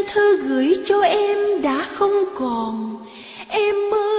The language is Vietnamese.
thư gửi cho em đã không còn, em ơi